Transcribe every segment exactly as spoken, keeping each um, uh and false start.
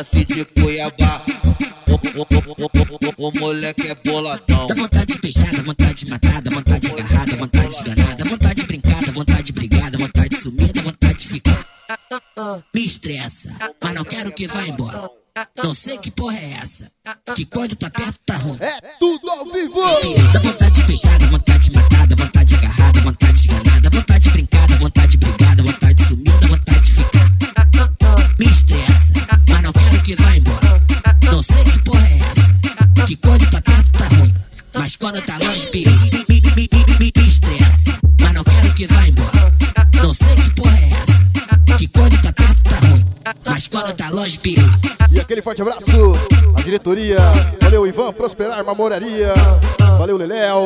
nasci de Cuiabá. O, o, o, o, o, o moleque é boladão. Dá vontade de beijar, dá vontade de matar, dá vontade de agarrar, dá vontade de enganar, dá vontade de brincar, dá vontade de brigar, dá vontade de sumir, dá vontade de ficar. Me estressa, mas não quero que vá embora. Não sei que porra é essa, que quando tá perto tá ruim. É tudo ao vivo. Dá vontade de beijar, dá vontade de matar, dá vontade de agarrar, dá vontade de enganar, dá vontade de brincar, dá vontade de brigar, dá vontade de sumir, dá vontade de ficar. Me estressa, mas não quero que vá embora. Não sei que porra é essa, que quando tá perto tá ruim, mas quando tá longe perigo. Me, me, me, me, me, me estressa, mas não quero que vá embora. Não sei que porra é essa, que quando tá perto tá ruim, mas quando tá longe perigo. E aquele forte abraço à diretoria. Valeu, Ivan Prosperar Mamoraria. Valeu, Leléo.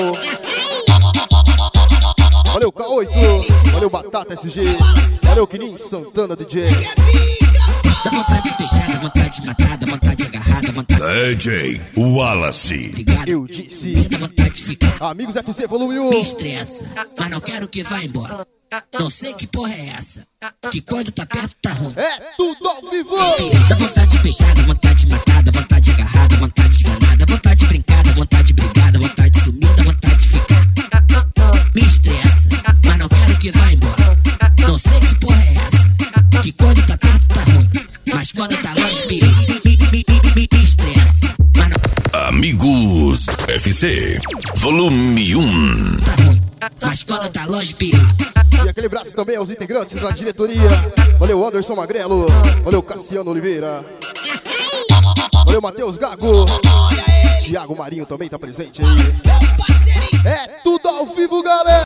Valeu, K oito. Valeu, Batata S G. Valeu, Quinim Santana D J. Dá vontade de beijar, dá vontade de matar, dá vontade de agarrar, dá vontade D J Wallace. Obrigado. Eu disse. Dá vontade de ficar. Amigos F C Volume um. Me estressa, mas não quero que vá embora. Não sei que porra é essa, que quando tá perto tá ruim. É tudo ao vivo. Dá vontade de beijar, dá vontade de matar, dá vontade de agarrar, dá vontade de enganar, dá vontade de brincar, dá vontade de brigar, dá vontade de sumir, dá vontade de ficar. Me estressa, mas não quero que vá embora. Não sei que porra é essa, que quando tá perto tá ruim, mas quando tá longe perigo. Me, me, me, me, me, me estressa, mas não. Amigos F C Volume um. Tá ruim, mas quando tá longe perigo. E aquele abraço também aos integrantes da diretoria. Valeu, Anderson Magrelo. Valeu, Cassiano Oliveira. Valeu, Matheus Gago. Thiago Marinho também tá presente aí. É tudo ao vivo, galera.